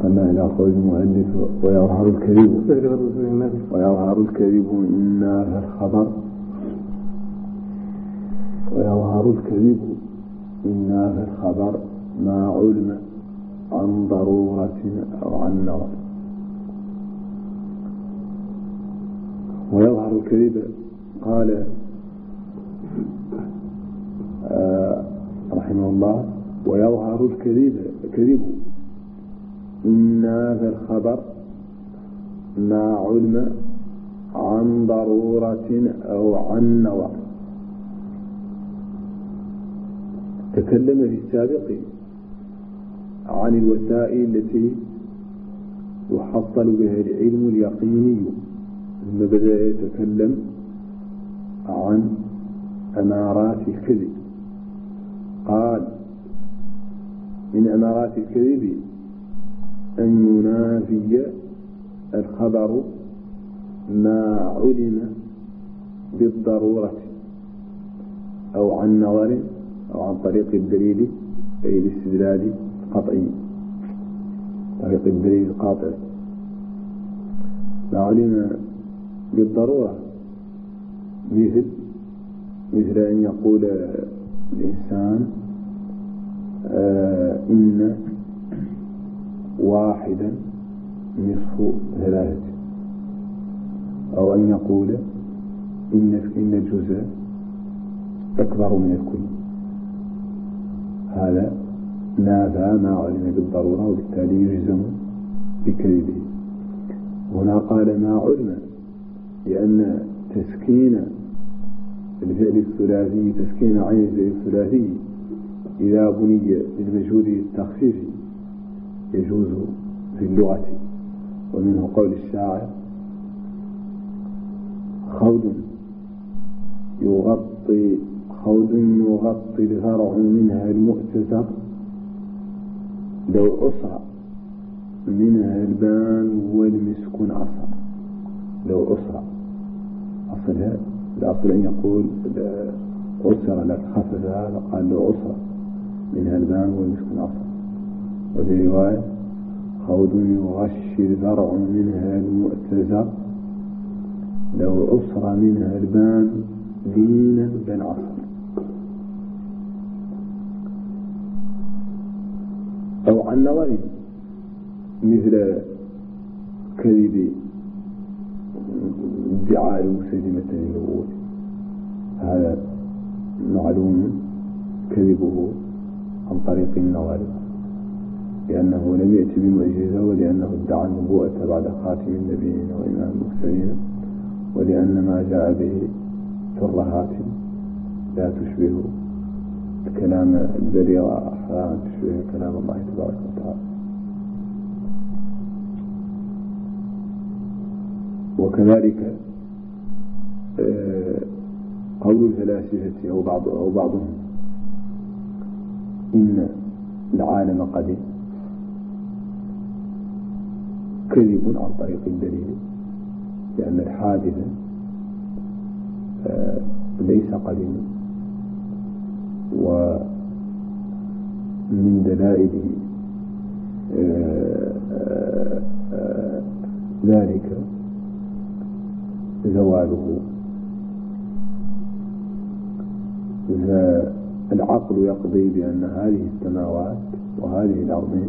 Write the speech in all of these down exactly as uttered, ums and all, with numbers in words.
انتقلنا إلى قول المؤلف ويظهر الكذب ويظهر الكذب إنا في الخبر ويظهر الكذب إنا في الخبر ما علم عن ضرورة أو عن نظر. ويظهر الكذب قال آه رحمه الله ويظهر الكذب كذب إنا في الخبر ما علم عن ضرورة أو عن نظر. تكلم في السابق عن الوسائل التي يحصل بها العلم اليقيني، ثم بدأ يتكلم عن أمارات الكذب. قال من أمارات الكذب أن ينافي الخبر ما علم بالضرورة أو عن نظر أو عن طريق الدليل أي الاستدلال القطعي، طريق الدليل القاطع. ما علم بالضرورة مثل مثل أن يقول الإنسان آه إن واحدا نصف ثلاثة، أو أن يقول إن إن الجزء أكبر من الكل. هذا نافى ما علم بالضرورة، وبالتالي يجزم بكذبه. هنا قال ما علم، لأن تسكين الفعل الثلاثي تسكين عين الفعل الثلاثي إذا بني للمجهول التخفيف يجوز في اللغة. ومنه قول الشاعر خود يغطي خود يغطي الفرع منها المؤتسر لو عصر منها البان والمسك عصر. لو عصر أصلها الأصل أن يقول عصر لك خففها، فقال لو عصر منها البان والمسك عصر. وفي رواية خود يغشي الفرع منها المؤتسر لو عصر منها البان دينا بن عصر. أو عن نظر مثل كذب ادعاء المسلمة للنبوة، هذا معلوم كذبه عن طريق النظر، لأنه لم يأتي بمعجزة، ولأنه ادعى النبوة بعد خاتم النبيين وإمام المرسلين، ولأن ما جاء به ترهات لا تشبه كلام البليغة، أحيانا تشبه كلام الله تبارك وتعالى. وكذلك قول الفلاسفة أو بعض أو بعضهم إن العالم قديم كذب عن طريق الدليل، لأن الحادث ليس قديما، ومن دلائل ذلك زواله. العقل يقضي بأن هذه السماوات وهذه الأرضين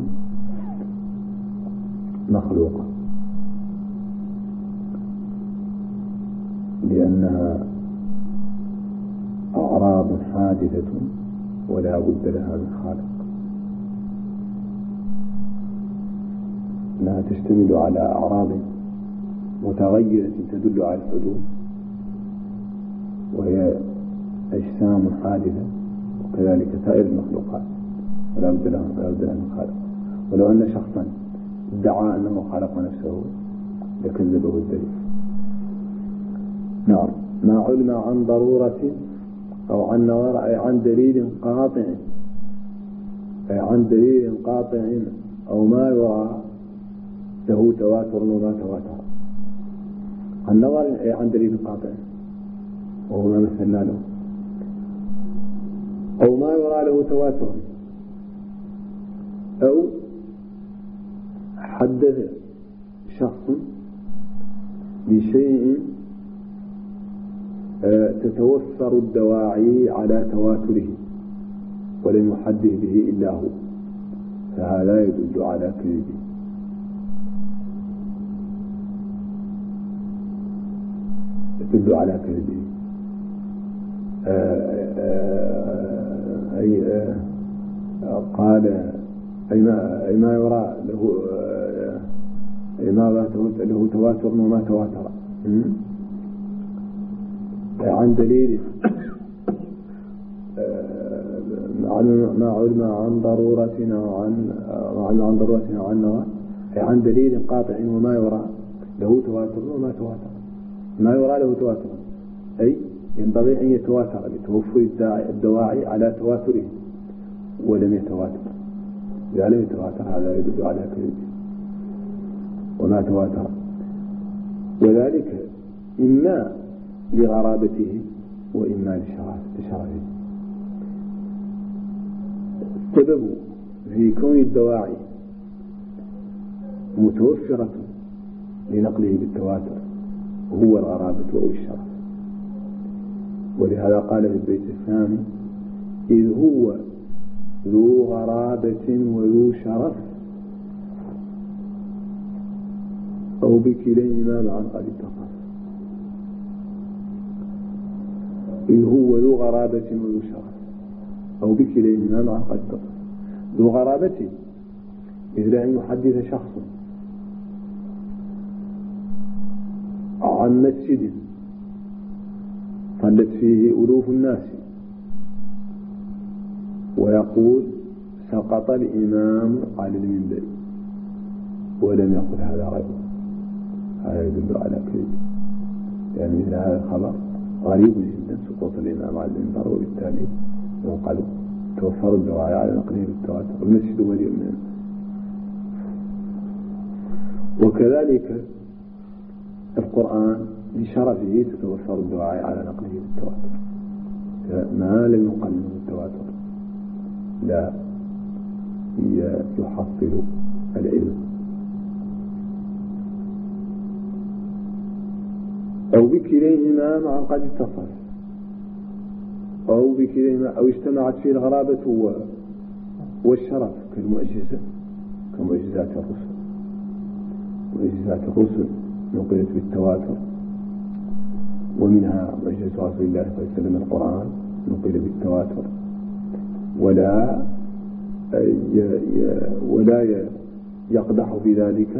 مخلوقة، لأنها أعراض حادثة ولا بد لها من خالق. أنها تشتمل على أعراض متغيرة تدل على الحدوث، وهي أجسام حادثة، وكذلك سائر المخلوقات ولا بد لها من خالق. ولو أن شخصا ادعى أنه خلق نفسه لكذبه الدليل. نعم. ما علم عن ضرورة أو عن نظر أي عن دليل قاطع، أي عن دليل قاطع أو ما يرى له تواتر وما تواتر. عن نظر أي عن دليل قاطع وهو ما مثلنا له، أو ما يرى له تواتر، أو حدث شخص بشيء تتوفر الدواعي على تواتره ولم يحدث به إلا هو، فهذا يدل على كذبه. يدل على كذبه. أي قال أي ما, أي ما يرى له أي ما له تواتر وما تواتر عن دليل ما علم عن ضرورتنا وعن عن ضرورتنا وعن عن دليل قاطع وما يرى له تواتر وما تواتر. ما يرى له تواتر أي ينبغي أن يتواتر لتوفر الدواعي على تواتره ولم يتواتر. إذا لم يتواتر هذا يدل على كذبه. وما تواتر وذلك إما لغرابته وإما لشرفه. السبب في كون الدواعي متوفرة لنقله بالتواتر هو الغرابة أو الشرف. ولهذا قال في البيت الثاني إذ هو ذو غرابة وذو شرف أو بكليهما معا قد اتصل. إذ هو ذو غرابة وذو شرف أو بكليهما معا قد اتصل. ذو غرابة مثل أن يحدث شخص عن مسجد صلت فيه ألوف الناس ويقول سقط الإمام على المنبر ولم يقل هذا غيره، هذا يدل على كذب. يعني مثل هذا الخبر غريب جدا سقوط الإمام على المنبر، وبالتالي ينقل توفر الدواعي على نقله بالتواتر. المسجد ولي من الناس. وكذلك القرآن لشرفه تتوفر الدواعي على نقله بالتواتر. ما لم ينقل منه التواتر لا يحصل العلم. أو بكليهما معا قد اتصل، أو بكليهما أو اجتمعت فيه الغرابة والشرف كالمعجزة كمعجزات الرسل. معجزات الرسل نقلت بالتواتر، ومنها معجزة رسول الله صلى الله عليه وسلم القرآن نقل بالتواتر، ولا ولا يقدح في ذلك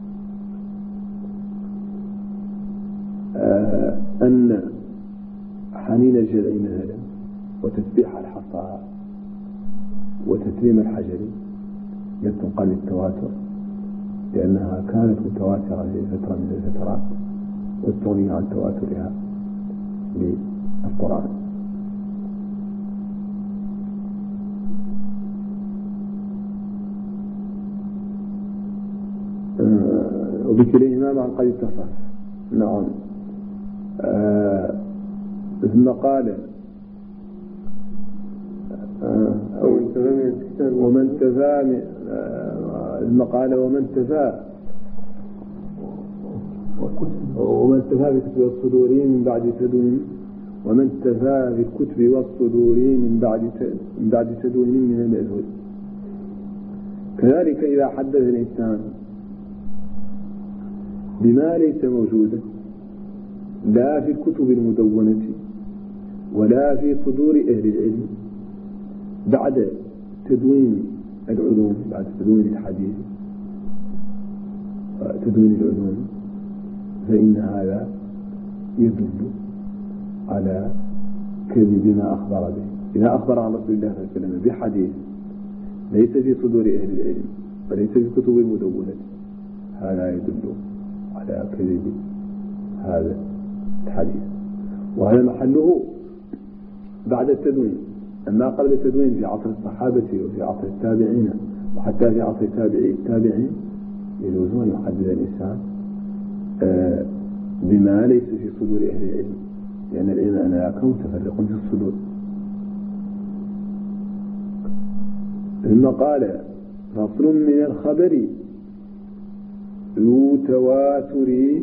أن حنين الجذع مثلا وتسبيح الحصى وتسليم الحجر لم تنقل بالتواتر، لأنها كانت متواترة لفترة من الفترات واستغني عن تواترها للقرآن. وبكليهما معا قد اتصل. نعم. آه ثم قال آه ومن تفى ثم قال ومن تفى ومن تفى بالكتب والصدور من بعد تدوين ومن تفى بالكتب والصدور من بعد من بعد تدوين من المأثور. كذلك إذا حدث الإنسان بما ليس موجودا لا في الكتب المدونة ولا في صدور أهل العلم بعد تدوين العلوم، بعد تدوين الحديث تدوين العلوم، فإن هذا يدل على كذب ما أخبر به. إذا أخبر عن رسول الله صلى الله عليه وسلم بحديث ليس في صدور أهل العلم وليس في الكتب المدونة، هذا يدل على كذب هذا الحديث، وهذا محله بعد التدوين. أما قبل التدوين في عصر الصحابة وفي عصر التابعين وحتى في عصر التابعين التابعين يجوز أن يحدد الإنسان بما ليس في صدور أهل العلم، لأن العلم أنا يكون متفرق في الصدور. ثم قال فصل من الخبر ذو تواتر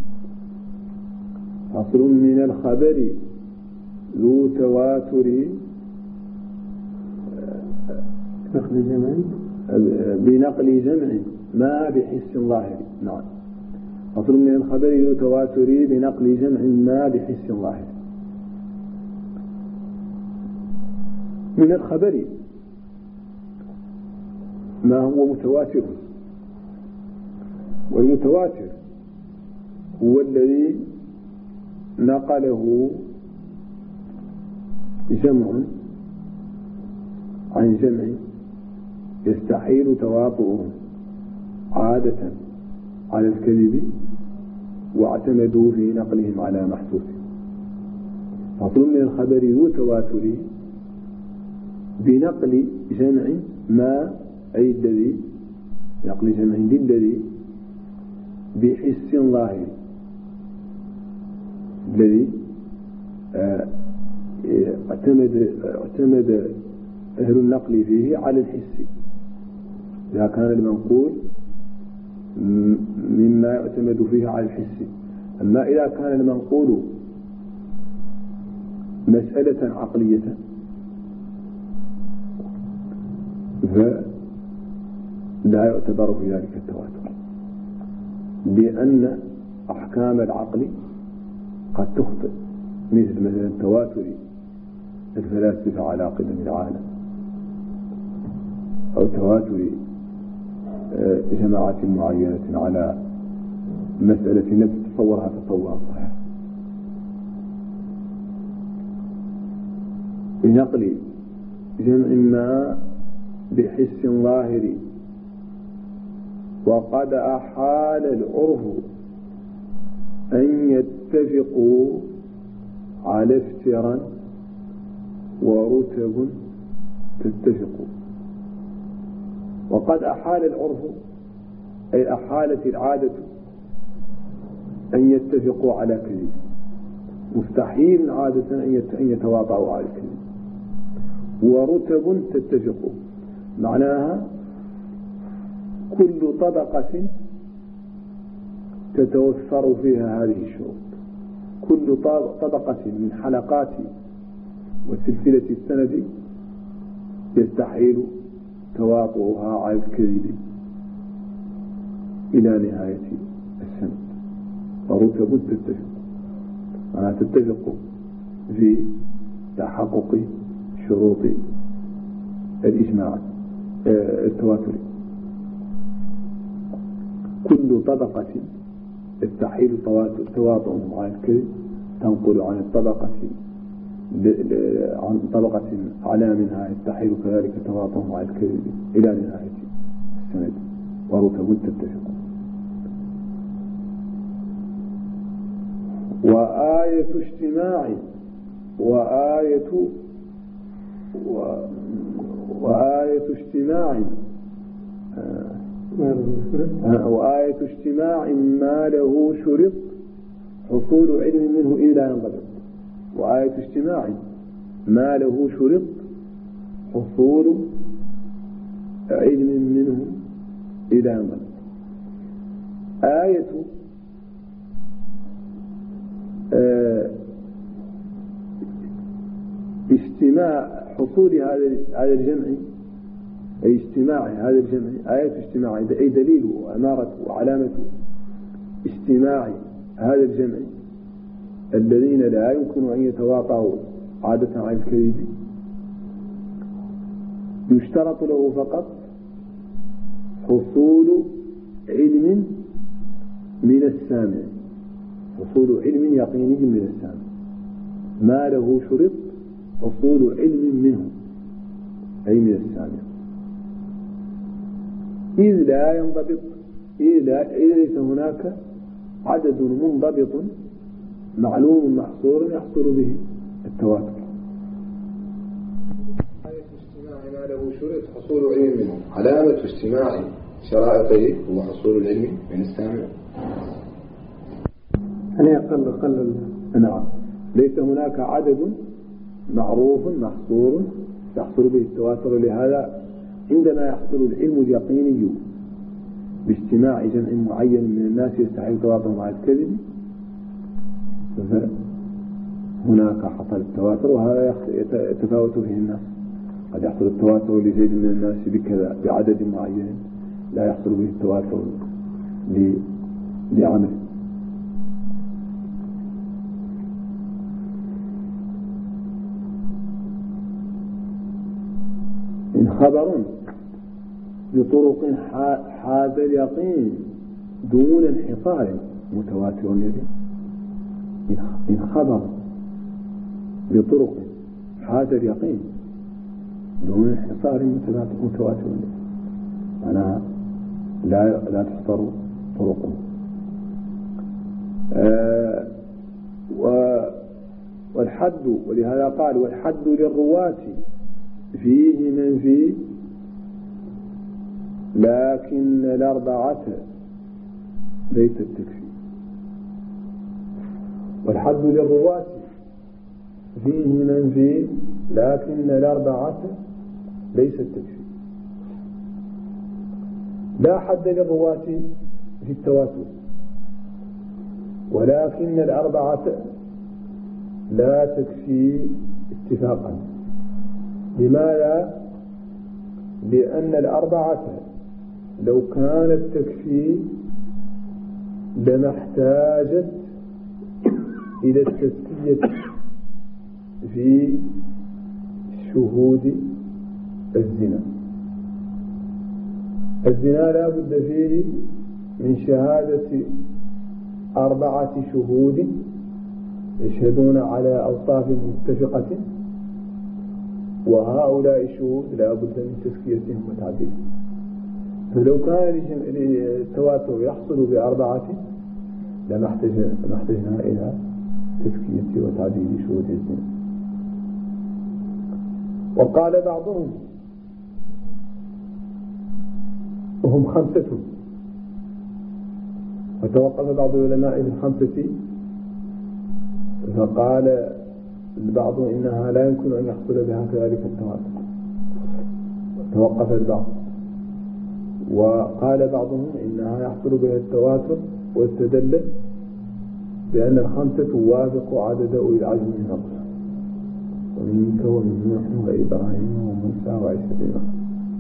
فصل من الخبر ذو تواتر نقل جمع بنقل جمع ما بحس ظاهر. نعم. فصل من الخبر ذو تواتر بنقل جمع ما بحس ظاهر. من الخبر ما هو متواتر، والمتواتر هو الذي نقله جمع عن جمع يستحيل تواطؤه عادة على الكذب واعتمدوا في نقلهم على محسوس. فصل من الخبر ذو تواتر بنقل جمع ما أي الذي نقل جمع الذي بحس ظاهر، الذي اعتمد اعتمد أهل النقل فيه على الحس إذا كان المنقول مما يعتمد فيه على الحس. أما إذا كان المنقول مسألة عقلية فلا يعتبر في ذلك التواتر، لأن أحكام العقل قد تخطئ، مثل مثلا تواتر الفلاسفة على قدم العالم، أو تواتر جماعات معينة على مسألة نفس تصورها تصورا صحيح. بنقل جمع ما بحس ظاهر وقد أحال العرف أن يتفقوا على افترا ورتب تتفق. وقد أحال العرف أي أحالت العادة أن يتفقوا على كذب، مستحيل عادة أن يتواطؤوا على الكذب. ورتب تتفق معناها كل طبقة تتوفر فيها هذه الشروط، كل طبقة من حلقات وسلسلة السند يستحيل تواطؤها على الكذب إلى نهاية السند. ورتب تتفق معناها تتفق في تحقق شروط الإجماع التواتر. كل طبقة يستحيل تواطؤهم على الكذب تنقل عن الطبقة عن طبقة أعلى منها يستحيل كذلك تواطؤهم على الكذب إلى نهاية السند. ورتب تتفق. وآية اجتماع وآية و... وآية اجتماع وآية اجتماع ما له شرط حصول علم منه إلا ينضبط. وآية اجتماع ما له شرط حصول علم منه إلا ينضبط. آية آه اجتماع حصول هذا الجمع أي اجتماع هذا الجمع آية اجتماع أي دليل وأمارة وعلامة اجتماع هذا الجمع الذين لا يمكن أن يتواطؤوا عادة على الكذب يشترط له فقط حصول علم من السامع، حصول علم يقيني من السامع ما له شرط حصول علم منه أي من السامع، إذ لا ينضبط إذ ليس هناك عدد منضبط معلوم محصور يحصل به التواتر. آية اجتماع ما له شرط حصول علم منه، علامة اجتماع شرائطه هو حصول العلم من السامع. يعني أقل أقل نعم، ليس هناك عدد معروف محصور يحصل به التواتر. لهذا عندما يحصل العلم اليقيني باجتماع جمع معين من الناس يستحيل تواطؤهم على الكذب، هناك حصل التواتر، وهذا يتفاوت فيه الناس. قد يحصل التواتر لزيد من الناس بكذا بعدد معين، لا يحصل به التواتر لعمل. إن خبر بطرق حاز اليقين دون انحصار متواتر يبي. إن خبر بطرق حاز اليقين دون انحصار متواتر يبي، معناها لا لا تحصر طرقه. آه والحد، ولهذا قال والحد للرواة فيه من فيه، لكن الأربعة ليست تكفي. والحد للرواة فيه من فيه، لكن الأربعة ليست تكفي. لا حد للرواة في التواتر، ولكن الأربعة لا تكفي اتفاقا. لماذا؟ لأن الأربعة لو كانت تكفي لما احتاجت إلى التزكية في شهود الزنا. الزنا لا بد فيه من شهادة أربعة شهود يشهدون على أوصاف متفقة، وهؤلاء الشهود لا بد من تزكيتهم وتعديلهم. فلو كان التواتر يحصل بأربعة لما احتجنا إلى تزكية وتعديل شهود الزنا. وقال بعضهم وهم خمسة، وتوقف بعض العلماء في الخمسة، فقال البعض إنها لا يمكن أن يحصل بها كذلك التواتر، توقف البعض. وقال بعضهم إنها يحصل بها التواتر، واستدل بأن الخمسة توافق عدد أولي العزم من الرسل، ومنك ومن نوح وإبراهيم وموسى وعيسى بن مريم.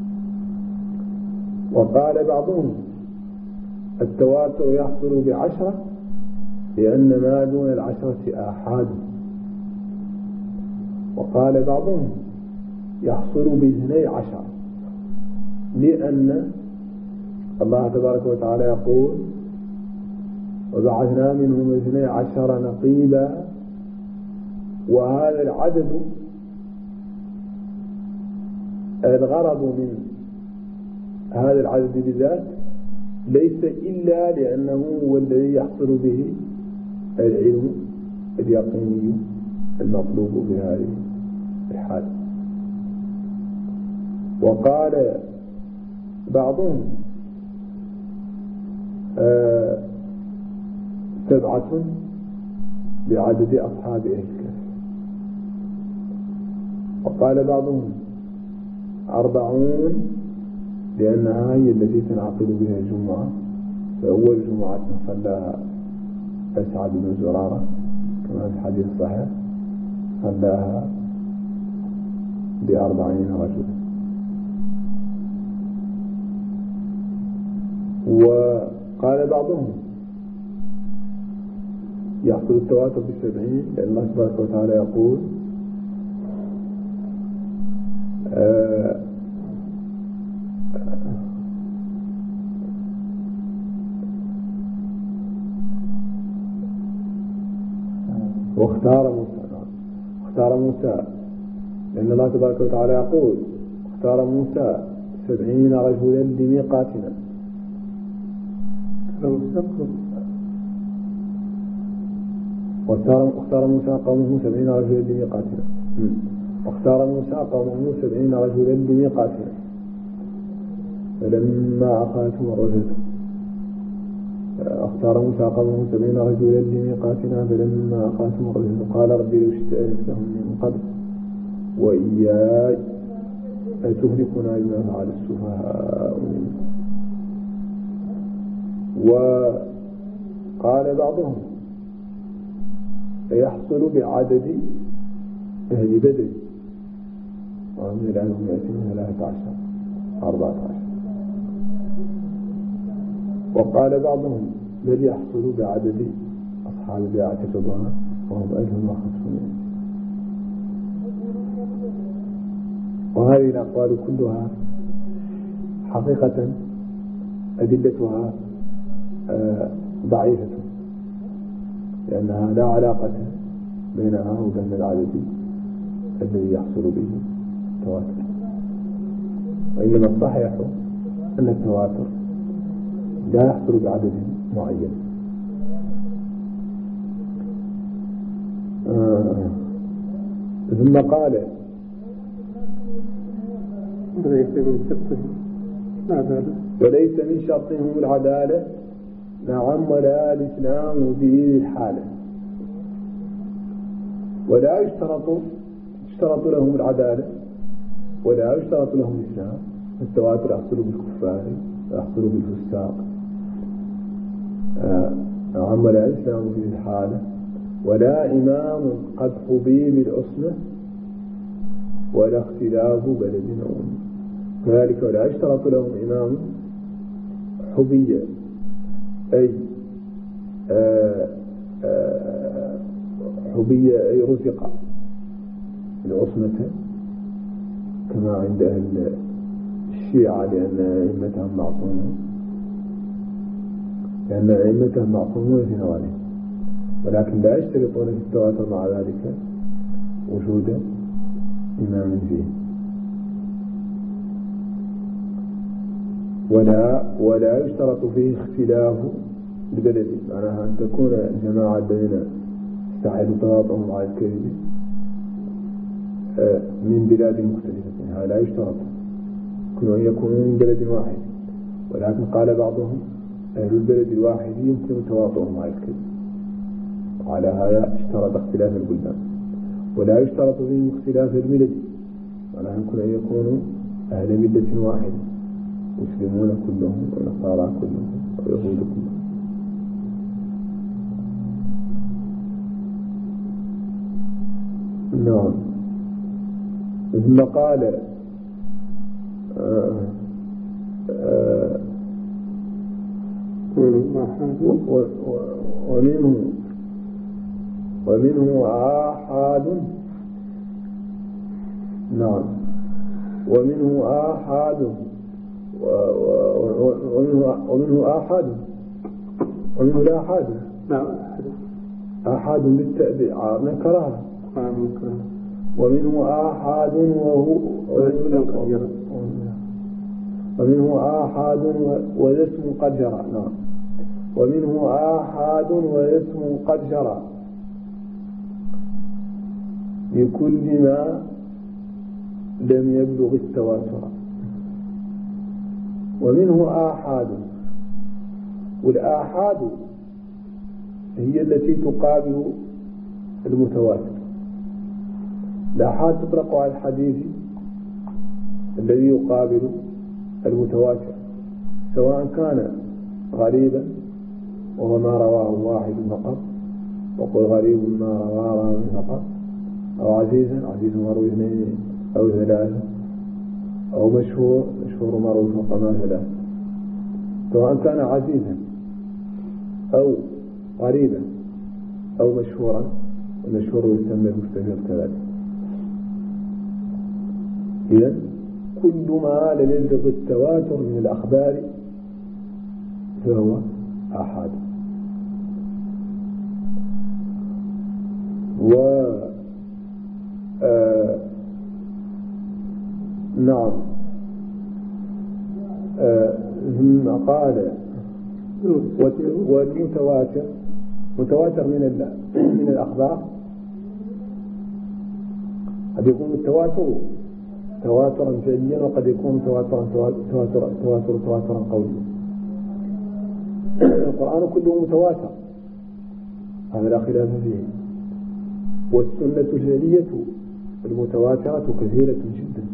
وقال بعضهم التواتر يحصل بعشرة، لأن ما دون العشرة آحاد. وقال بعضهم يحصل باثني عشر، لأن الله تبارك وتعالى يقول وبعثنا منهم اثني عشر نقيبا، وهذا العدد الغرض من هذا العدد بالذات ليس إلا لأنه هو الذي يحصل به العلم اليقيني المطلوب في هذه الحال. وقال بعضهم آه سبعة بعدد أصحاب أهل الكهف. وقال بعضهم أربعون، لأنها هي التي تنعقد بها الجمعة، فأول جمعة صلاها أسعد بن زرارة كما في الحديث الصحيح، صلاها بأربعين رجلا. وقال بعضهم يحصل التواتر بالسبعين، لأن الله سبحانه وتعالى يقول آه واختار موسى واختار موسى لأن الله تبارك وتعالى يقول اختار موسى سبعين رجلا لميقاتنا. واختار موسى قومه سبعين رجلا لميقاتنا واختار موسى قومه سبعين رجلا لميقاتنا فلما أخذتهم الرجل اختار موسى قومه سبعين رجلا لميقاتنا فلما أخذتهم الرجل قال ربي لو شئت أهلكتهم من قبل وإياي أتهلكنا بما فعل السفهاء منهم. وقال بعضهم يحصل بعدد أهل بدر، وهم الآن يأتون ثلاثة عشر أربعة عشر. وقال بعضهم بل يحصل بعدد أصحاب بيعة الرضوان وهم ألف وخمسمائة. وهذه الأقوال كلها حقيقة أدلتها ضعيفة، لأنها لا علاقة بينها وبين العدد الذي يحصل به التواتر، وإنما الصحيح أن التواتر لا يحصل بعدد معين. آه. ثم قال وليس من شرطهم العدالة وليس من شرطهم العدالة، نعم، ولا الإسلام في الحالة، ولا يشترط يشترط لهم العدالة ولا يشترط لهم الإسلام. التواتر يحصل بالكفار يحصل بالفساق، آه. نعم، ولا الإسلام في الحالة، ولا إمام قد حظي بالعصمة، ولا اختلاف بلد أو أمة. كذلك ولا يشترط لهم إمام حظي أي آه آه حظي أي رزق العصمة كما عند أهل الشيعة، لأن أئمتهم معصومون لأن أئمتهم معصومون في نوالهم، ولكن لا يشترطون في التواتر مع ذلك وجود إمام فيه. ولا ولا يشترط فيه اختلاف البلد، معناها أن تكون جماعة الذين استحيلوا تواطؤهم على الكذب من بلاد مختلفة، هذا لا يشترط، كانوا يكونون من بلد واحد، ولكن قال بعضهم أهل البلد الواحد يمكن تواطؤهم على الكذب، وعلى هذا اشترط اختلاف البلدان. ولا يشترط فيه اختلاف الملل، ولا يمكن أن يكونوا أهل ملة واحدة، مسلمون كلهم ونصارى كلهم ويهود كلهم. نعم. ثم قال آه آه ومنه ومنه آحاد، نعم، ومنه آحاد ومنه ومنه آحاد ومنه لا آحاد، نعم، آحاد بالتأبيع نكرها، ومنه آحاد وهو ومنه آحاد والاسم قد جرى، نعم، ومنه آحاد والاسم قد جرى لكل ما لم يبلغ التواتر. ومنه آحاد، والآحاد هي التي تقابل المتواتر. الآحاد تطلق على الحديث الذي يقابل المتواتر، سواء كان غريبا وهو ما رواه واحد فقط، وقل غريب ما رواه راوي فقط، أو عزيزا عزيز مروي اثنين أو ثلاثة، أو مشهور مشهور مروي فوق ما ثلاثة. سواء كان عزيزا أو غريبا أو مشهورا، المشهور يسمى المستفيض كذلك. إذن كل ما لم يبلغ التواتر من الأخبار فهو آحاد. و آه نعم ثم آه قال والمتواتر متواتر من من الأخبار قد يكون التواتر تواترا فعليا، وقد يكون تواترا تواتر تواتر تواترا قوليا. القرآن كله متواتر، هذا لا خلاف فيه. والسنة الفعلية المتواترة كثيرة جدا،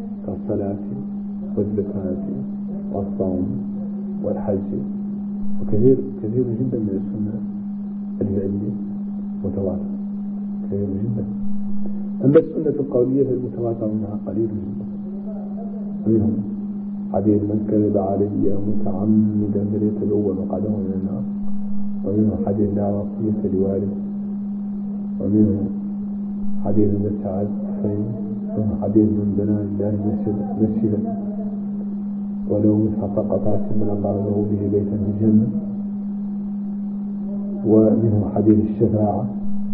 كالصلاة والزكاة والصوم والحج كثير كثير جدا من السنة الفعلية متواتر كثير جدا. أما السنة القولية فالمتواتر منها قليل جدا. منهم حديث من كذب علي متعمدا فليتبوأ مقعده من النار، ومنهم حديث لا وصية لوارث، ومنهم حديث مسعد الطفيل، ومنهم حديث من بنى لله مسجدا ولو مثل قطعة من الله له به بيتا في الجنة، ومنهم حديث الشفاعة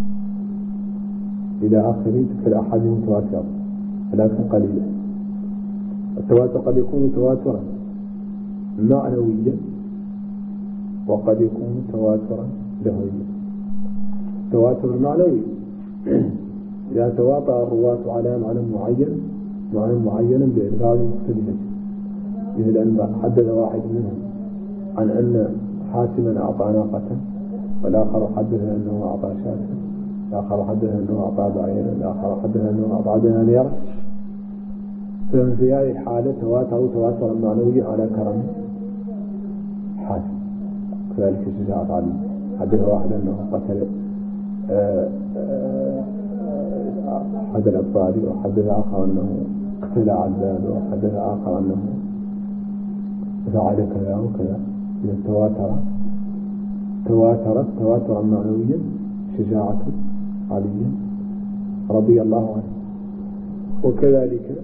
إلى آخر تلك الأحاديث متواترة ولكن قليلة. التواتر قد يكون تواترا معنويا وقد يكون تواترا لفظيا. التواتر المعنوي إذا تواطأ الرواة على معنى معين معنى معين بألفاظ مختلفة، مثل أن حدث واحد منهم عن أن حاتما أعطى ناقة، والآخر حدث أنه أعطى شاة، الآخر حدث أنه أعطى بعيرا، الآخر حدث أنه أعطى دنانيرا، ففي هذه الحالة تواتروا تواترا معنويا على كرم حاتم. كذلك شجاعة علي، حدث واحد أنه قتل أحد الأبطال، وحدث آخر أنه قتل عباد، وحدث آخر أنه فعل كذا وكذا. إذا تواتر تواترت تواترا معنويا شجاعة علي رضي الله عنه. وكذلك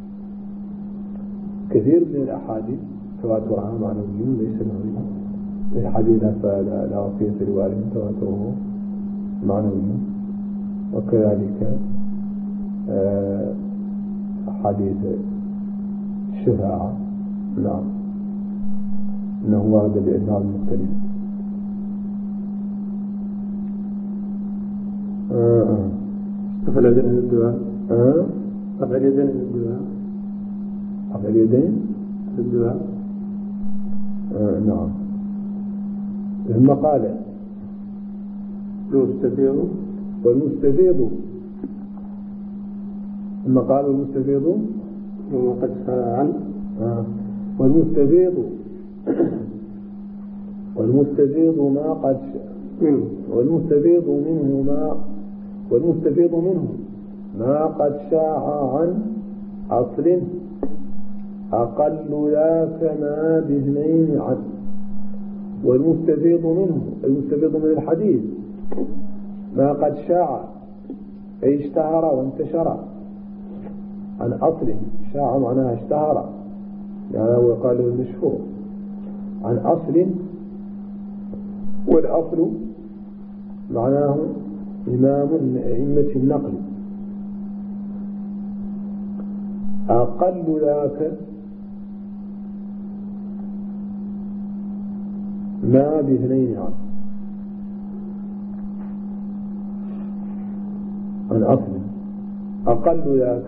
كثير من الأحاديث تواترها معنوي ليس لفظي. الحديث لا وصية لوارث تواتره معنوي. وكذلك حديث الشفاعة نعم إنه ورد بألفاظ مختلفة. رفع اليدين من الدعاء. رفع اليدين من الدعاء. رفع اليدين في الدعاء. آه نعم. ثم قال المستفيض والمستفيض، ثم قال المستفيض وما قد سأل عنه. آه. والمستفيض والمستفيض ما قد منه والمستفيض منه ما والمستفيض منه ما قد شاع عن أصل أقل ذاك ما باثنين عنه. والمستفيض منه المستفيض من الحديث ما قد شاع أي اشتهر وانتشر عن أصل. شاع معناها اشتهر، يعني هو قال المشهور عن أصل، والأصل معناه إمام من أئمة النقل. أقل ذاك ما باثنين عنه عن أصل أقل ذاك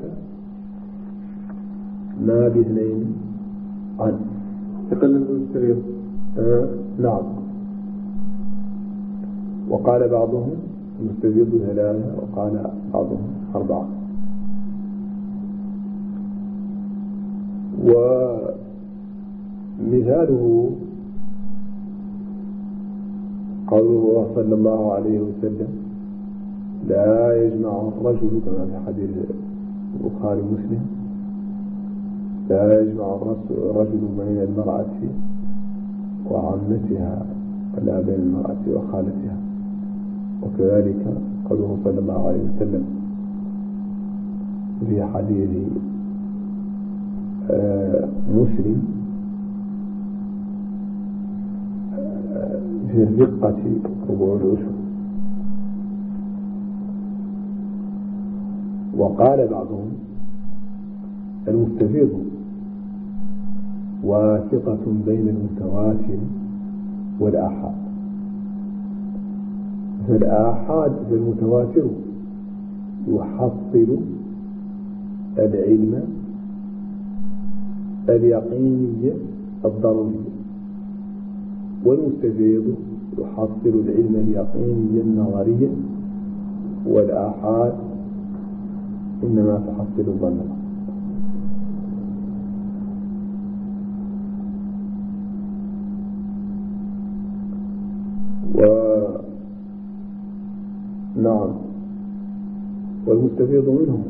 ما باثنين عنه. تقلل المستفيض. آه نعم. وقال بعضهم المستفيض ثلاثة، وقال بعضهم أربعة. ومثاله قوله صلى الله عليه وسلم لا يجمع الرجل كما في حديث البخاري ومسلم لا يجمع الرجل بين المرأة وعمتها ولا بين المرأة وخالتها. وكذلك قوله صلى الله عليه وسلم في حديث مسلم في الرقة ربع العشر. وقال بعضهم المستفيض واثقة بين المتواتر والآحاد. فالآحاد المتواتر يحصل العلم اليقيني الضروري، والمستفيض يحصل العلم اليقيني النظري، والآحاد إنما تحصل الظن. و نعم والمستفيض منهم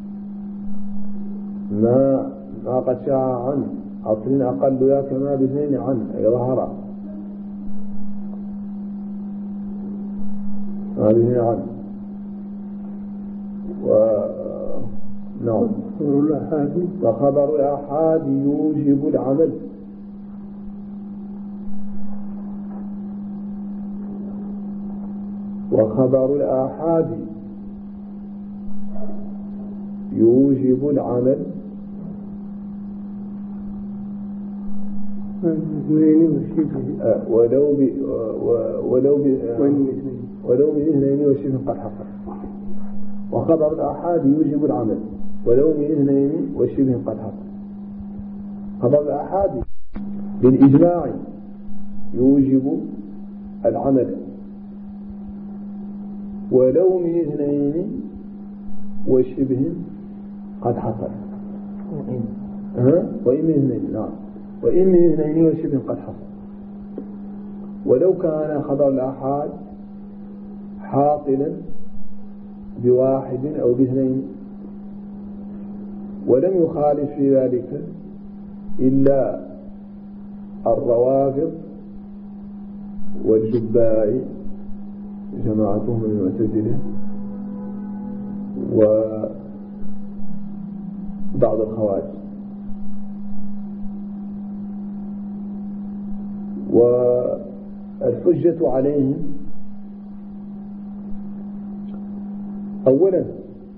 ما ما قد شاع عن أصل أقل يا كما باثنين عن أي ظهر هذه عن و نعم وخبر الآحاد يوجب العمل وخبر الآحاد يوجب العمل ولو ب ولو ب ولو باثنين وشبه قد حصل. وخبر الآحاد يوجب العمل ولو باثنين وشبه قد حصل. خبر الآحاد بالإجماع يوجب العمل ولو من اثنين وشبه قد حصل. وإن من اثنين نعم وإن من اثنين وشبه قد حصل. ولو كان خبر الآحاد حاصلا بواحد أو باثنين ولم يخالف في ذلك إلا الروافض والجباع جماعتهم المعتزلة وبعض الخوارج. والحجة عليهم أولا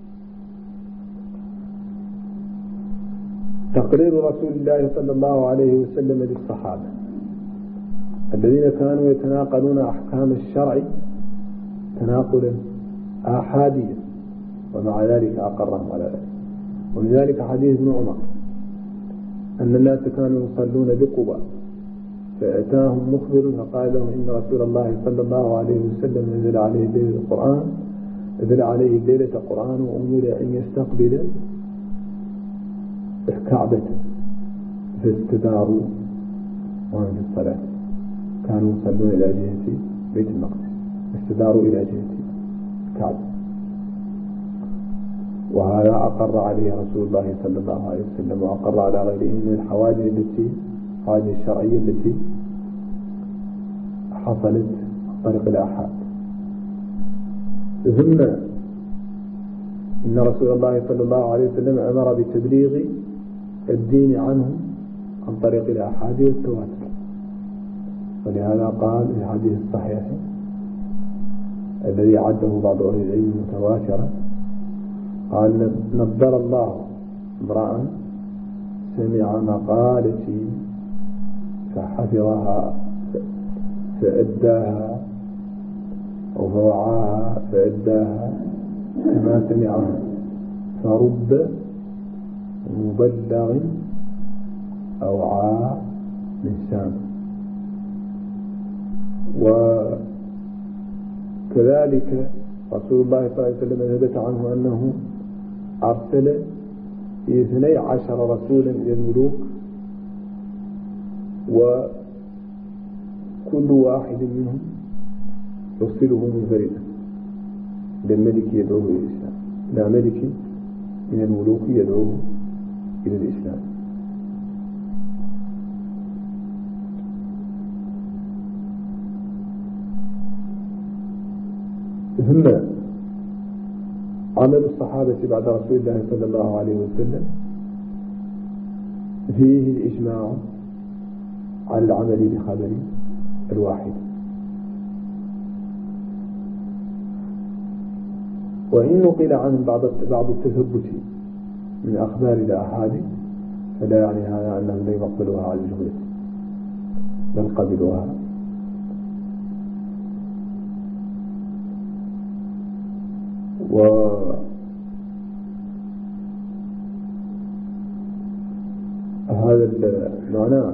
تقرير رسول الله صلى الله عليه وسلم للصحابة الذين كانوا يتناقلون أحكام الشرع تناقلا آحاديا ومع ذلك أقرهم على ذلك. ولذلك حديث ابن عمر أن الناس كانوا يصلون بقباء فأتاهم مخبر فقال لهم إن رسول الله صلى الله عليه وسلم نزل عليه ليلة القرآن نزل عليه ليلة القرآن وأمر أن يستقبل الكعبة فاستداروا وهم في الصلاة كانوا يصلون إلى جهة بيت المقدس استداروا إلى جهة الكعبة. وهذا أقر عليه رسول الله صلى الله عليه وسلم وأقر على غيره من الحوادث التي الحوادث الشرعية التي حصلت عن طريق الآحاد. ثم إن رسول الله صلى الله عليه وسلم أمر بتبليغ الدين عنهم عن طريق الآحاد والتواتر. ولهذا قال في الحديث الصحيح الذي عده بعض أهل العلم متواترا قال نضر الله امرأ سمع مقالتي فحفظها فأداها أو فوعاها فأداها كما سمعها فرب مبلغ أوعى من سام. وكذلك رسول الله صلى الله عليه وسلم ثبت عنه أنه أرسل اثني عشر رسولا إلى الملوك وكل واحد منهم يرسله منفردا إلى الملك يدعوه إلى الإسلام إلى ملك من الملوك يدعوه إلى الإسلام. ثم عمل الصحابة بعد رسول الله صلى الله عليه وسلم فيه الإجماع على العمل بخبر الواحد. وإن نقل عنهم بعض بعض التثبت من أخبار الآحاد فلا يعني هذا أنهم لا يقبلوها على الجملة بل قبلوها. وهذا المعنى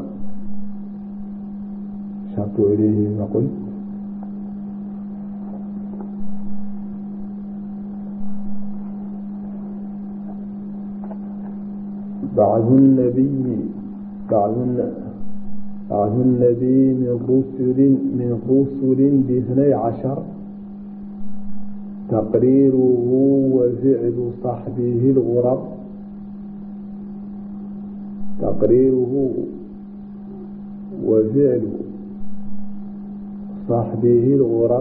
شرط إليه ما قلت بعد النبي بعد بعث النبي من رسل من رسل باثني عشر تقريره وفعل صحبه الغرب تقريره وفعل صحبه الغرب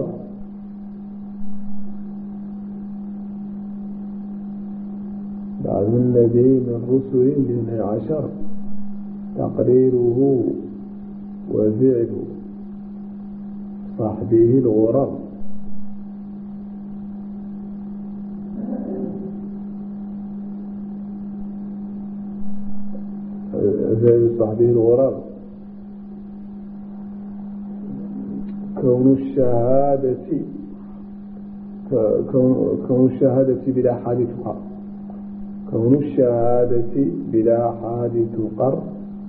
بعد النبي من رسل باثني عشر تقريره وفعل صحبه الغرب فعل صحبه الغرب كون الشهادة كون الشهادة بلا حادث قر كون الشهادة بلا حادث قر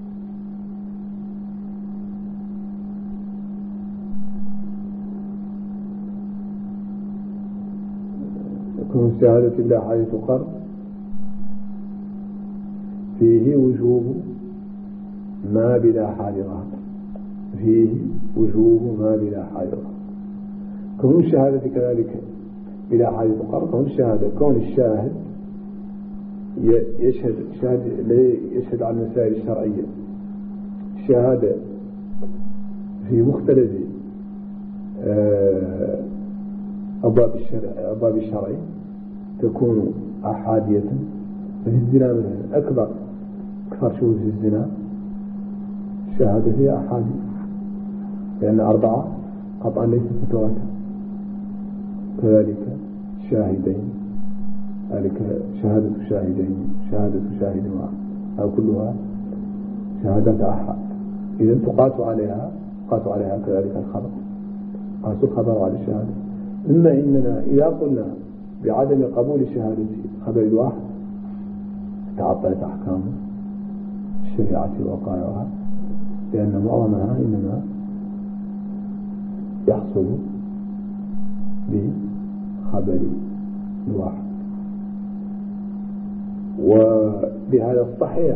كون الشهادة بلا حادث قر فيه وجوب ما بلا حادثة فيه وجوب ما بلا حادثة كون الشهادة كذلك بلا حادث قر كون الشهادة كون الشاهد يشهد شاهد يشهد على المسائل الشرعية الشهادة في مختلف أبواب الشرع أبواب الشرع تكون أحادية في الزنا مثلا أكبر أكثر شهود في الزنا الشهادة فيها أحادية لأن أربعة قطعا ليست متواترة كذلك شاهدين ذلك شهادة شاهدين شهادة شاهد واحد أو كلها شهادات أحد إذا تقاس عليها قاس عليها كذلك الخبر قاس الخبر على الشهادة إما إننا إذا قلنا بعدم قبول شهادة خبر الواحد تعطلت أحكام الشريعة ووقائعها لأن معظمها إنما يحصل بخبر الواحد وبهذا الصحيح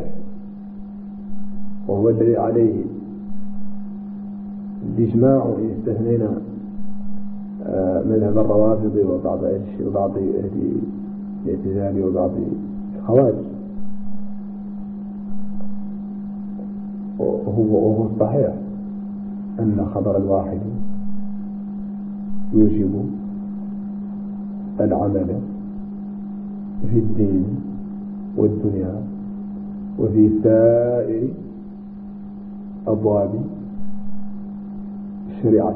وهو الذي عليه الإجماع إن استثنينا مذهب الروافض وبعض وبعض أهل الاعتزال وبعض الخوارج وهو وهو الصحيح أن خبر الواحد يوجب العمل في الدين والدنيا وفي سائر أبواب الشريعة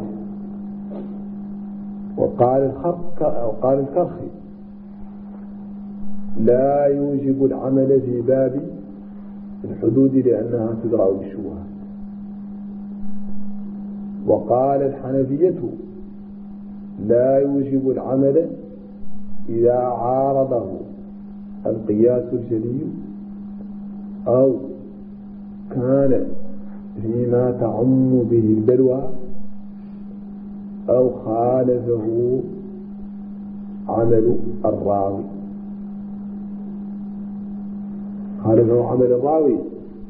وقال الخرق أو قال الكرخي لا يوجب العمل في باب الحدود لأنها تدرأ بالشبهات وقال الحنفية لا يوجب العمل إذا عارضه القياس الجلي أو كان فيما تعم به البلوى أو خالفه عمل الراوي خالفه عمل الراوي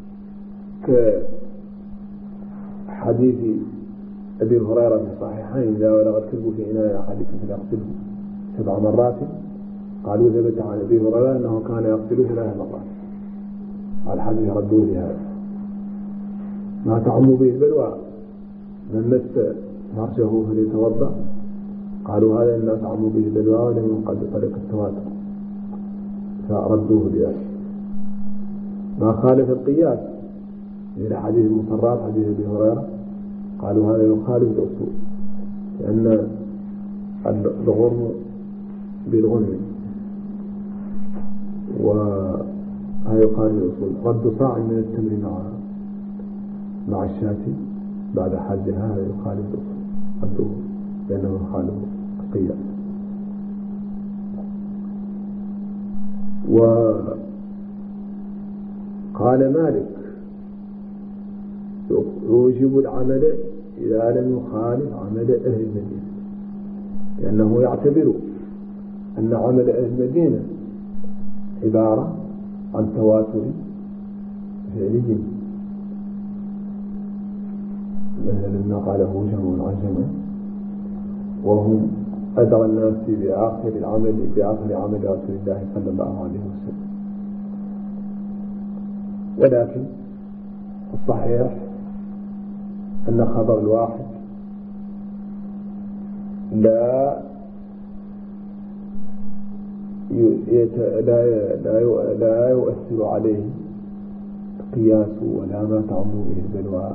كحديث أبي هريرة في الصحيحين إذا ولغ الكلب في إناء أحدكم فليغسله سبع مرات قالوا ثبت عن أبي هريرة أنه كان يغسله ثلاث مرات على الحديث ردوه لهذا ما تعم به البلوى من مس فرجه فليتوضأ قالوا هذا إنما تعم به البلوى ولم ينقض بطريق التواتر فردوه لهذا ما خالف القياس إلى حديث المصرات حديث أبي هريرة قالوا هذا يخالف الأصول لأن الغرم بالغنم وهذا يخالف الأصول رد صاع من التمر مع مع الشاة بعد حزها هذا يخالف الأصول رده لأنه يخالف القياس وقال مالك يوجب العمل إذا لم يخالف عمل أهل المدينة لأنه يعتبر أن عمل أهل المدينة عبارة عن تواتر فعلي مثل ما قاله جمع عن جمع وهم أدرى الناس بآخر العمل بآخر عمل رسول الله صلى الله عليه وسلم. ولكن الصحيح أن خبر الواحد لا لا لا يؤثر عليه قياس ولا ما تعم به البلوى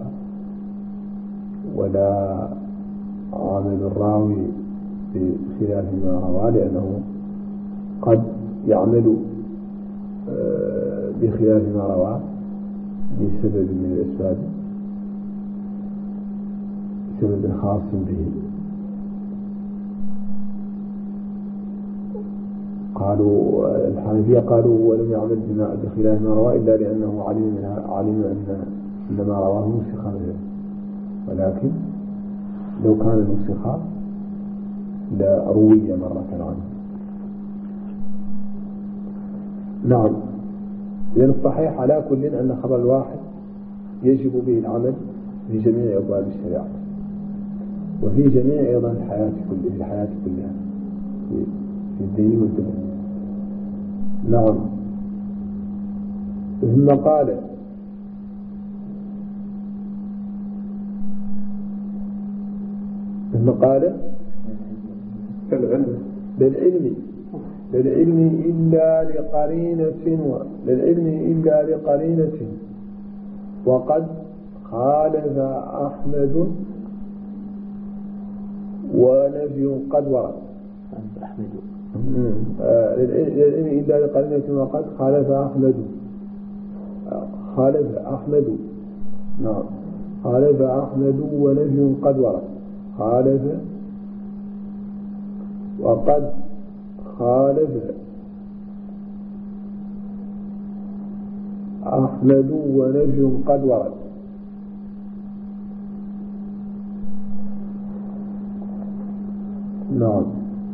ولا عامل الراوي بخلاف ما روى، لأنه قد يعمل بخلاف ما روى بسبب من الأسباب بسبب خاص به. قالوا الحنفية قالوا ولم يعمل بخلاف ما روى إلا لأنه علم علم أن أن ما رواه نسخ منه، ولكن لو كان نسخ لروي مرة عنه. نعم، لأن الصحيح على كل أن خبر الواحد يجب به العمل في جميع أبواب الشريعة وفي جميع أيضا الحياة كلها الحياة كلها في الدين والدنيا. نعم، ثم قال ثم قال للعلم للعلم للعلم إلا لقرينة للعلم إلا لقرينة وقد خالف أحمد ونفي قد ورد. أحمد للعلم إلا لقرينة وقد خالف أحمد خالف أحمد نعم خالف أحمد ونفي قد ورد. خالف وقد خالف أحمد ونفي قد ورد. نعم،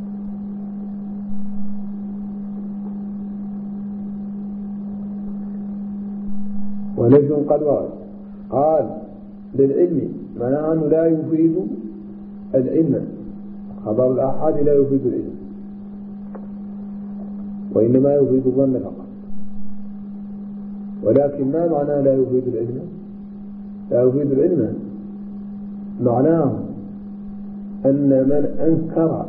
ونفي قد ورد. قال للعلم معناه أنه لا يفيد العلم، خبر الآحاد لا يفيد العلم وإنما يفيد الظن فقط. ولكن ما معناه لا يفيد العلم؟ لا يفيد العلم معناه أن من أنكر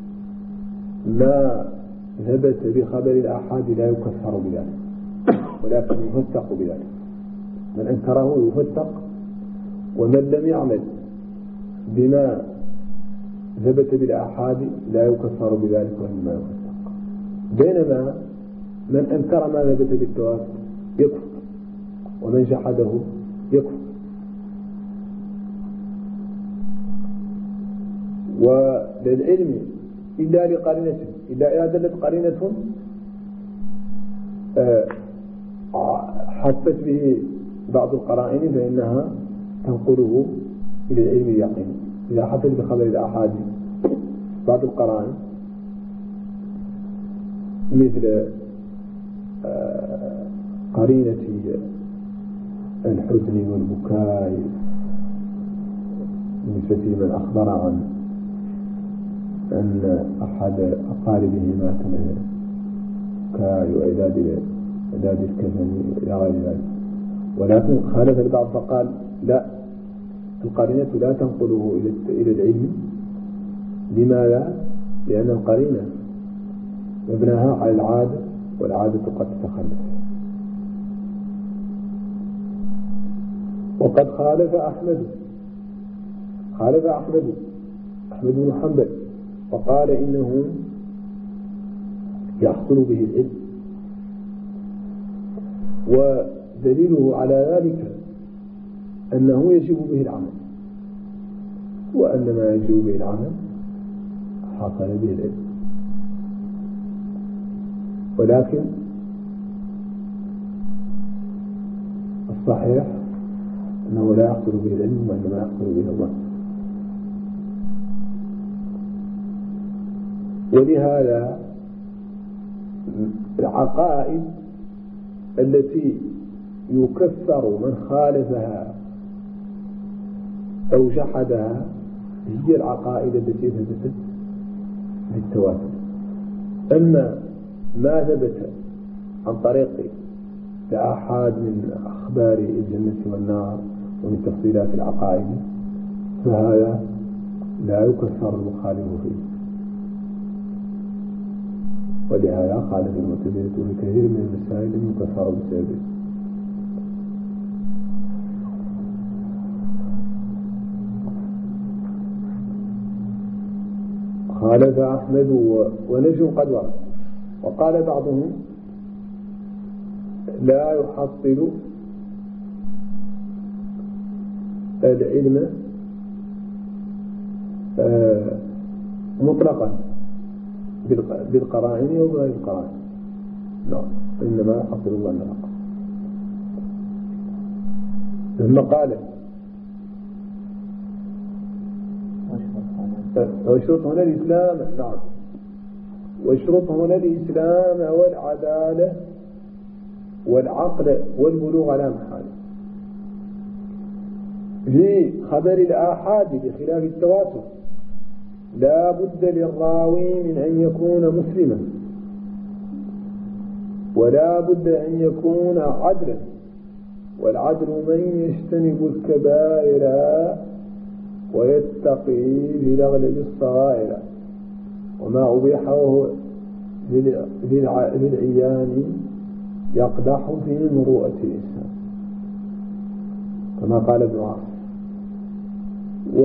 ما ثبت بخبر الآحاد لا يكفر بذلك ولكن يفتق بذلك. من أنكره يفتق، ومن لم يعمل بما ثبت بالآحاد لا يكفر بذلك وإنما يفتق. بينما من أنكر ما ثبت بالتواتر يكفر، ومن جحده يكفر. وللعلم إلا لقرينة إلا إذا دلت قرينة حفت به بعض القرائن فإنها تنقله إلى العلم اليقين. إذا حفت بخبر الآحاد بعض القرائن مثل قرينة الحزن والبكاء مثل من أخبر عن أن أحد أقاربه مات من بكاء وإعداد إعداد الكفن إلى غير ذلك، ولكن خالف البعض فقال لا، القرينة لا تنقله إلى العلم. لماذا؟ لأن القرينة مبناها على العادة والعادة قد تتخلف. وقد خالف أحمد خالف أحمد أحمد بن حنبل وقال إنه يحصل به العلم، ودليله على ذلك أنه يجب به العمل، وأن ما يجب به العمل حصل به العلم. ولكن الصحيح أنه لا يحصل به العلم وإنما يحصل به الظن. ولهذا العقائد التي يكفر من خالفها أو جحدها هي العقائد التي ثبتت بالتواتر. أما ما ثبت عن طريق الآحاد من أخبار الجنة والنار ومن تفصيلات العقائد فهذا لا يكفر المخالف فيه، ولهذا خالف المعتزلة في كثير من المسائل لم يكفروا بسببه. خالف أحمد ونجم قد ورد. وقال بعضهم لا يحصل العلم مطلقا بالقرائن أو غير القرائن، لا، إنما يحصل الله فقط. ثم قال ويشرط هنا الإسلام، نعم، ويشرط هنا الإسلام والعدالة والعقل والبلوغ على محال. في خبر الآحاد بخلاف التواتر لا بد للراوي من أن يكون مسلما، ولا بد أن يكون عدلا، والعدل من يجتنب الكبائر ويتقي في الأغلب الصغائر، وما أبيح وهو للعيان يقدح في مروءة الإنسان كما قال ابن عاصم. و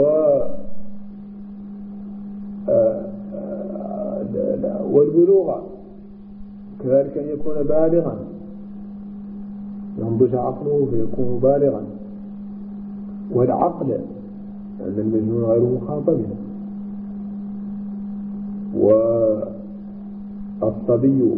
والبلوغ كذلك أن يكون بالغا، ينضج عقله فيكون بالغا، والعقل لأن المجنون غير مخاطب، والصبي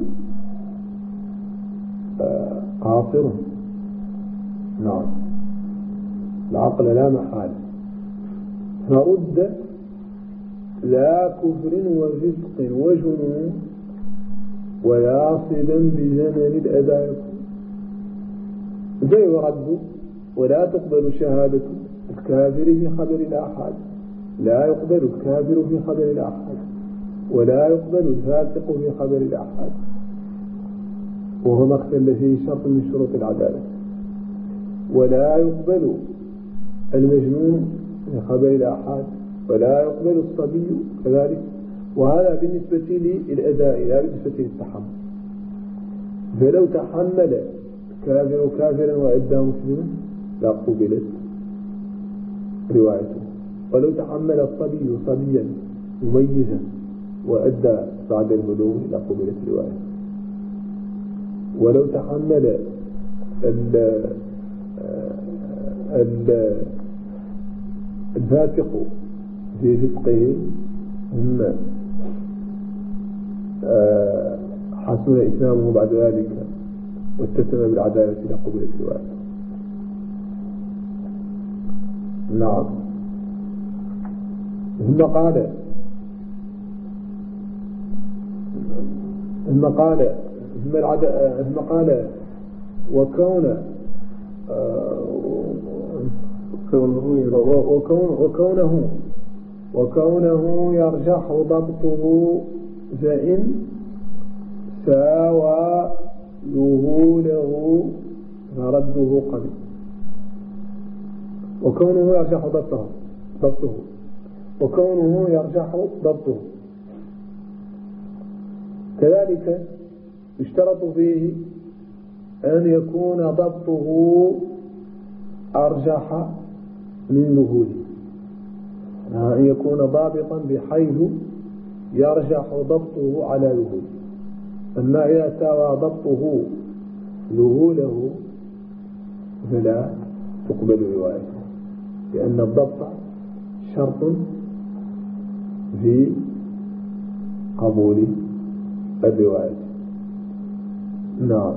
قاصر، نعم، العقل لا محال. فرد لا كفر وفسق وجنون ولا صبا بزمن الأداء زي ورد. ولا تقبل شهادة الكافر في خبر الآحاد، لا يقبل الكافر في خبر الآحاد، ولا يقبل الفاسق في خبر الآحاد، وهو ما اختل فيه شرط من شروط العدالة. ولا يقبل المجنون في خبر الآحاد، ولا يقبل الصبي كذلك. وهذا بالنسبة للأداء لا بالنسبة للتحمل. فلو تحمل كافر كافرا وأدى مسلما لا قبلت روايته، ولو تحمل الصبي صبيا مميزا وأدى بعد البلوغ لا قبلت روايته. ولو تحمل ال ال الفاسق في فسقه ثم حسن إسلامه بعد ذلك واتسم بالعدالة لا قبلت روايته. نعم. ثم قال ثم قال ثم العد... ثم قال وكون وكون وكونه وكونه يرجح ضبطه فإن ساوى ذهوله فرده قبل. وكونه يرجح ضبطه ضبطه وكونه يرجح ضبطه كذلك يشترط فيه أن يكون ضبطه أرجح من ذهوله، أن يكون ضابطا بحيث يرجح ضبطه على ذهوله. أما إذا ساوى ضبطه ذهوله فلا تقبل روايته، لأن الضبط شرط في قبول الرواية. نعم.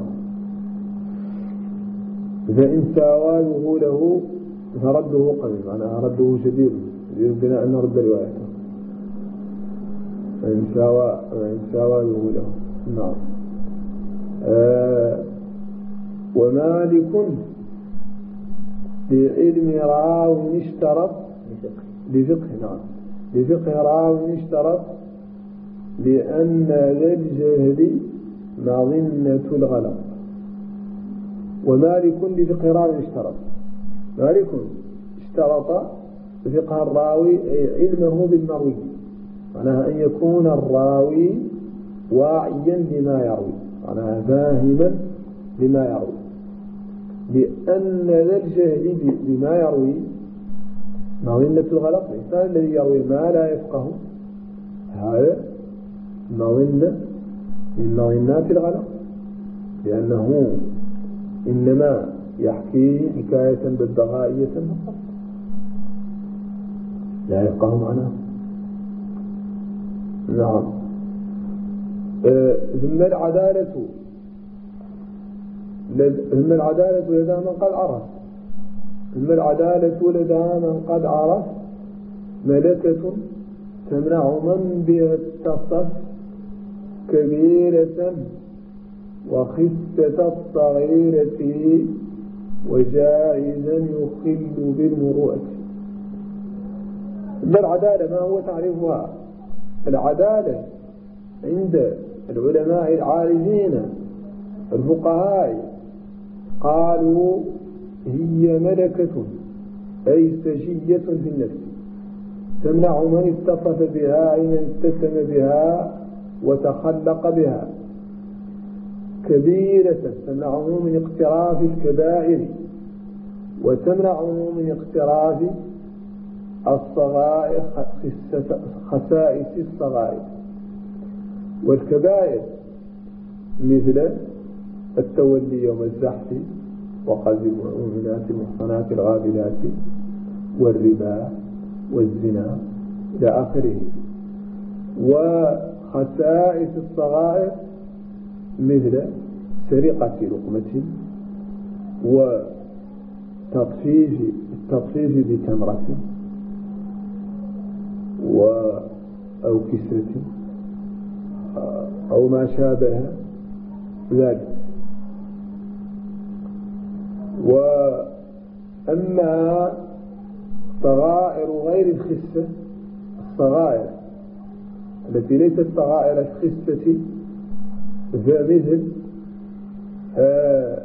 فإن ساوى ذهوله فرده قبل، معناها رده شديد بناء أن رد روايته. فإن ساوى فإن ساوى ذهوله. نعم. آه ومالك في علم راو اشترط لفقه نعم لفقه راوي اشترط لأن ذا الجهل مظنة الغلط. ومالك لفقه راوي اشترط مالك اشترط فقه الراوي أي علمه بالمروي، معناها أن يكون الراوي واعيا لما يروي، معناها فاهما لما يروي، لأن ذا الجهل بما يروي مظنة الغلط. الإنسان الذي يروي ما لا يفقه هذا مظنة من مظنات الغلط، لأنه إنما يحكي حكاية بالضغائية فقط لا يفقه معناه. نعم. ثم العدالة ثم العدالة لدى من قد عرف ثم العدالة لدى من قد عرف ملكة تمنع من بها اتصف كبيرة وخفة الصغيرة وجائزا يخل بالمروءة. العدالة ما هو تعريفها؟ العدالة عند العلماء العارفين الفقهاء قالوا هي ملكة أي سجية في النفس تمنع من اتصف بها أي من اتسم بها وتخلق بها، كبيرة تمنعه من اقتراف الكبائر وتمنعه من اقتراف الصغائر خسائس الصغائر. والكبائر مثل التولي يوم الزحف وقذف المؤمنات المحصنات الغافلات والربا والزنا إلى آخره. وخسائس الصغائر مثل سرقة لقمة وتطفيف التطفيف بتمرة و أو كسرة أو ما شابه ذلك. وأما صغائر غير الخسة الصغائر التي ليست صغائر الخسة فمثل آآ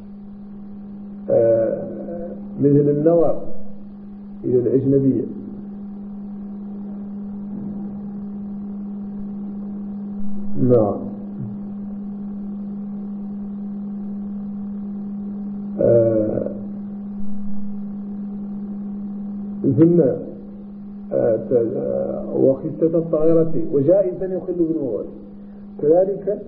آآ مثل النظر إلى الأجنبية نعم ثم وخفة الصغيرة وجائزا يخل بالمروءة. كذلك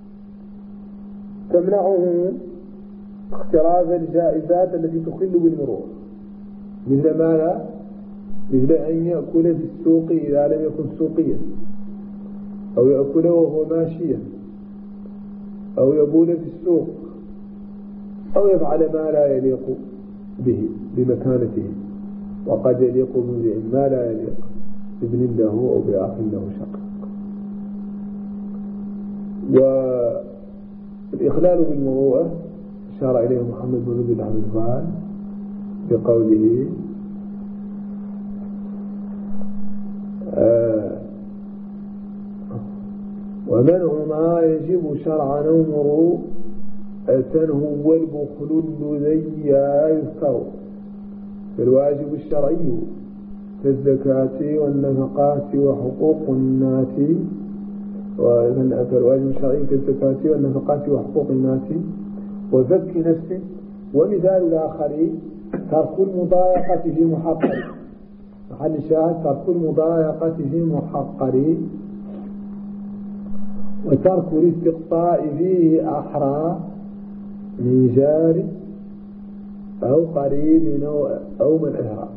تمنعه اقتراف الجائزات التي تخل بالمروءة، مثل ماذا؟ مثل أن يأكل في السوق إذا لم يكن سوقيا، أو يأكل وهو ماشيا، أو يبول في السوق، أو يفعل ما لا يليق به بمكانته، وقد يليق بامرئ ما لا يليق بابن له أو بأخ له شقيق. والإخلال بالمروءة أشار إليه محمد بن عبد الرحمن بقوله آه ومنع ما يجب شرعا أو مروءة هو البخل الذي يذكر فالواجب الشرعي كالزكاة والنفقات وحقوق الناس فالواجب الشرعي كالزكاة والنفقات وحقوق الناس وزك نفسه. ومثال الآخر ترك المضايقة في محقر، محل الشاهد ترك المضايقة في محقر، وترك الاستقصاء فيه أحرى من جار أو قريب أو من أهرى،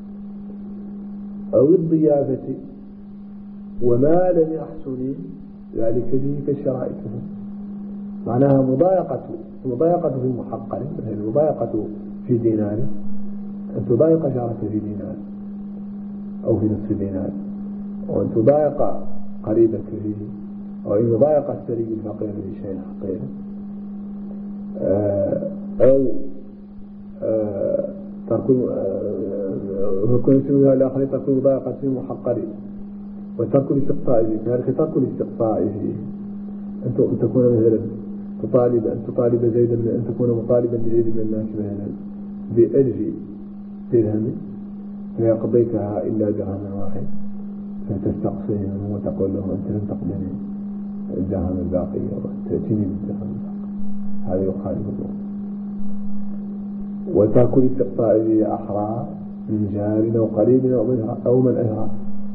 أو الضيافة وما لم يحسن ذلك فيه كالشرائع. معناها مضايقة مضايقة في المحقر، مثل المضايقة في دينار، أن تضايق جارك في دينار أو في نصف دينار، وأن تضايق قريبك فيه، أو أن يضايق السري الفقير في شيء حقير، أو ترك وكون اسمها الآخر ترك مضايقة محقرين وترك الاستقصاء فيه. كذلك ترك الاستقصاء فيه أن تكون مثلا تطالب أن تطالب زيدا أن تكون مطالبا لزيد من الناس مثلا بألف درهم فيقضيكها إلا درهم واحد فتستقصيهم وتقول له أنت لم تقبلني الدرهم الباقية وتأتيني بالدرهم الباقي. هذا يخالف النص. وترك الاستقصاء به أحرى من جار أو قريب أو من أو من أهرى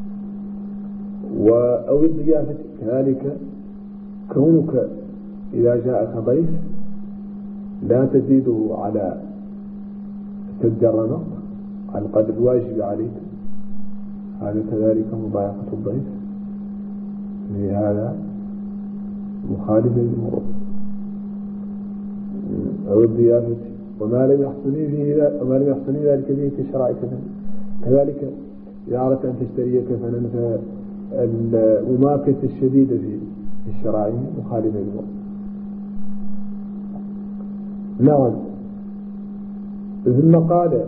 أو الضيافة. كذلك كونك إذا جاءك ضيف لا تزيده على سد الرمق على القدر الواجب عليك، هذا كذلك مضايقة الضيف، لهذا مخالف للمروءة. أو الضيافة وما لم يحصل فيه وما لم يحصل ذلك به كشراء كفن. كذلك إذا أردت أن تشتري كفنا فالمماكسة الشديدة في الشراء مخالفة للمروءة. نعم. ثم قال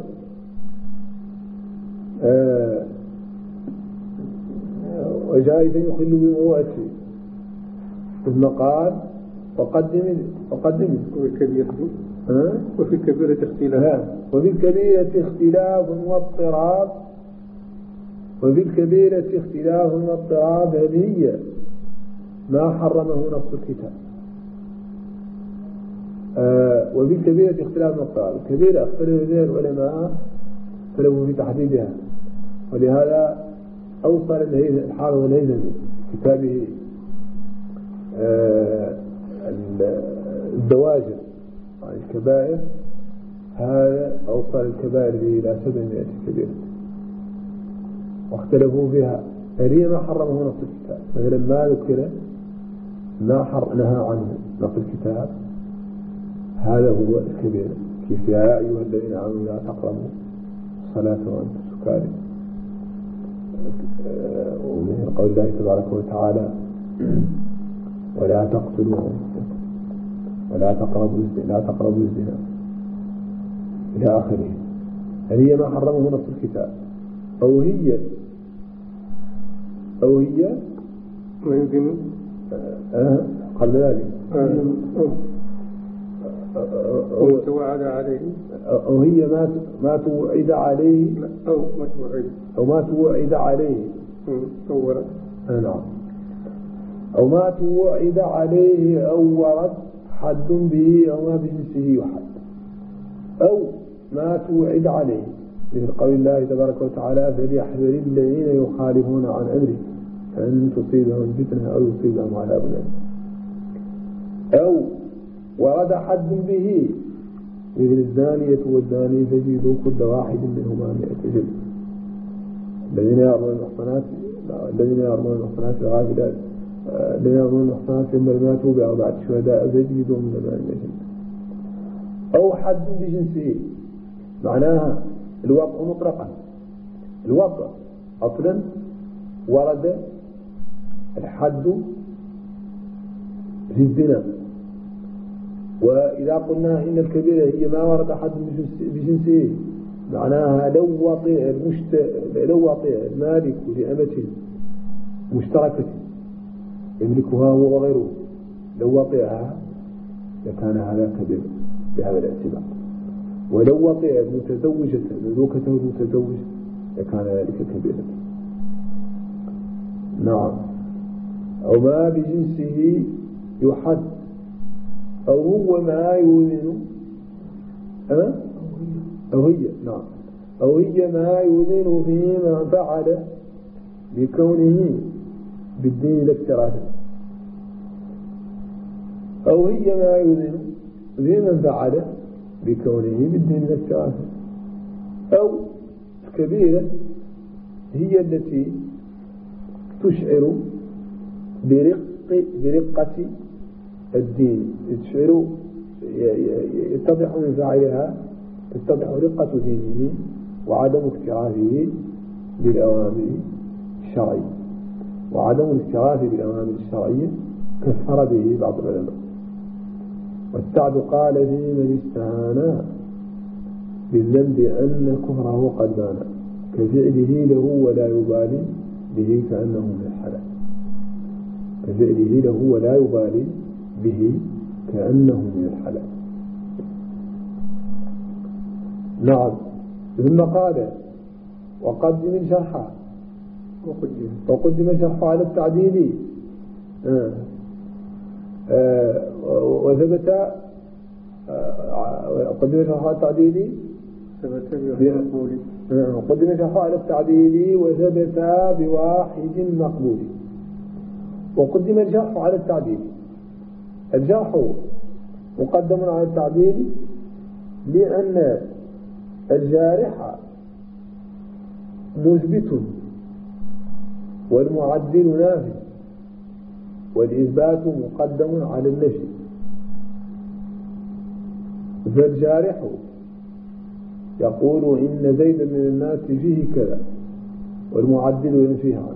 آه وجائزا يخل بمروءته. ثم قال وقدم وقدم والكبيرة وفي الكبيرة اختلاف وفي الكبيرة اختلاف واضطراب وفي الكبيرة اختلاف واضطراب هل هي ما حرمه نص الكتاب. آه وفي الكبيرة اختلاف واضطراب. الكبيرة اختلف بها العلماء اختلفوا في تحديدها، ولهذا أوصل الحافظ الهيثمي كتابه آه الزواجر عن الكبائر، هذا أوصل الكبائر به إلى سبعمائة كبيرة واختلفوا فيها. هي ما حرمه نص الكتاب، مثلا ما ذكر ما حر نهى عنه نص الكتاب هذا هو الكبير. كيف يا أيها الذين آمنوا لا تقربوا الصلاة وأنتم سكارى، ومن قول الله تبارك وتعالى ولا تقتلوا ولا تقربوا لا تقربوا الزنا إلى آخره. هل هي ما حرمه نص الكتاب أو هي أو هي ويمكن أه قبل ذلك أو توعد عليه أو هي ما ما توعد عليه أو ما توعد أو ما توعد عليه أو ورد نعم أو ما توعد عليه أو ورد حد به أو ما بجنسه يحد أو ما توعد عليه، مثل قول الله تبارك وتعالى فليحذر الذين يخالفون عن أمره أن تصيبهم فتنة أو يصيبهم عذاب أليم. أو ورد حد به مثل الزانية والزاني فجلدوا كل واحد منهما مئة جلد. الذين يرمون المحصنات الذين يرمون المحصنات الغافلات الذين يرمون المحصنات ثم لم يأتوا بأربعة شهداء فجلدوا من ثمانين جلد. أو حد بجنسه، معناها الوضع مطلقا. الوضع أصلا ورد الحد في الزنا، وإذا قلنا إن الكبيرة هي ما ورد حد بجنسه معناها لو وطئ المشت... لو وطئ المالك لأمة مشتركة يملكها هو وغيره لو وطئها لكان هذا كبير بهذا الاعتبار، ولو وطئ متزوجة مملوكته المتزوج لكان ذلك كبيرا. نعم. أو ما بجنسه يحد أو هو ما يؤذن أه؟ أو هي نعم أو هي ما يؤذن فيما فعل بكونه بالدين الافتراضي. أو هي ما يؤذن فيما فعل بكونه بالدين الافتراضي. أو كبيرة هي التي تشعر برق برقة الدين، تشعر يتضح من فاعلها تتضح رقة دينه وعدم اكترافه بالأوامر الشرعية. وعدم الاكتراف بالأوامر الشرعية كفر به بعض العلماء. والسعد قال في من استهانا بالذنب أن كفره قد بان كفعله له ولا يبالي به كأنه من الحلال كفعله له ولا يبالي به كأنه من الحلال. نعم. ثم قال وقدم الشرح وقدم وقدم الشرح على التعديل آه. آه. وثبت آه. قدم الشرح على التعديل ثبت بمقبول آه. قدم الشرح على التعديل وثبت بواحد مقبول. وقدم الجرح على التعديل. الجرح مقدم على التعديل لأن الجارح مثبت والمعدل نافي والإثبات مقدم على النفي. فالجارح يقول إن زيدا من الناس فيه كذا والمعدل ينفيه عنه.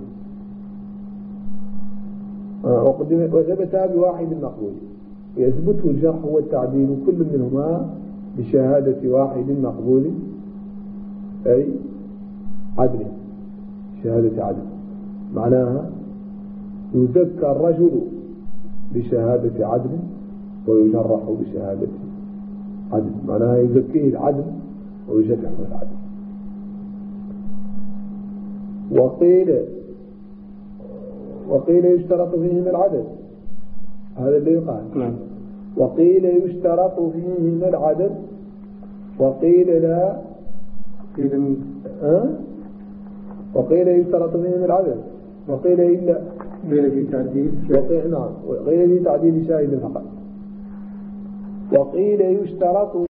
وثبت بواحد مقبول. يثبت الجرح والتعديل كل منهما بشهادة واحد مقبول أي عدل شهادة عدل. معناها يزكى الرجل بشهادة عدل ويجرح بشهادة عدل. معناها يزكيه العدل ويجرحه العدل. وقيل وقيل يشترط فيهم العدد. هذا اللي يقال. نعم. وقيل يشترط فيهم العدد وقيل لا. قيل أه؟ وقيل يشترط فيهم العدد وقيل إلا قيل في تعديل وقيل نعم وقيل في تعديل شاهد فقط. وقيل يشترط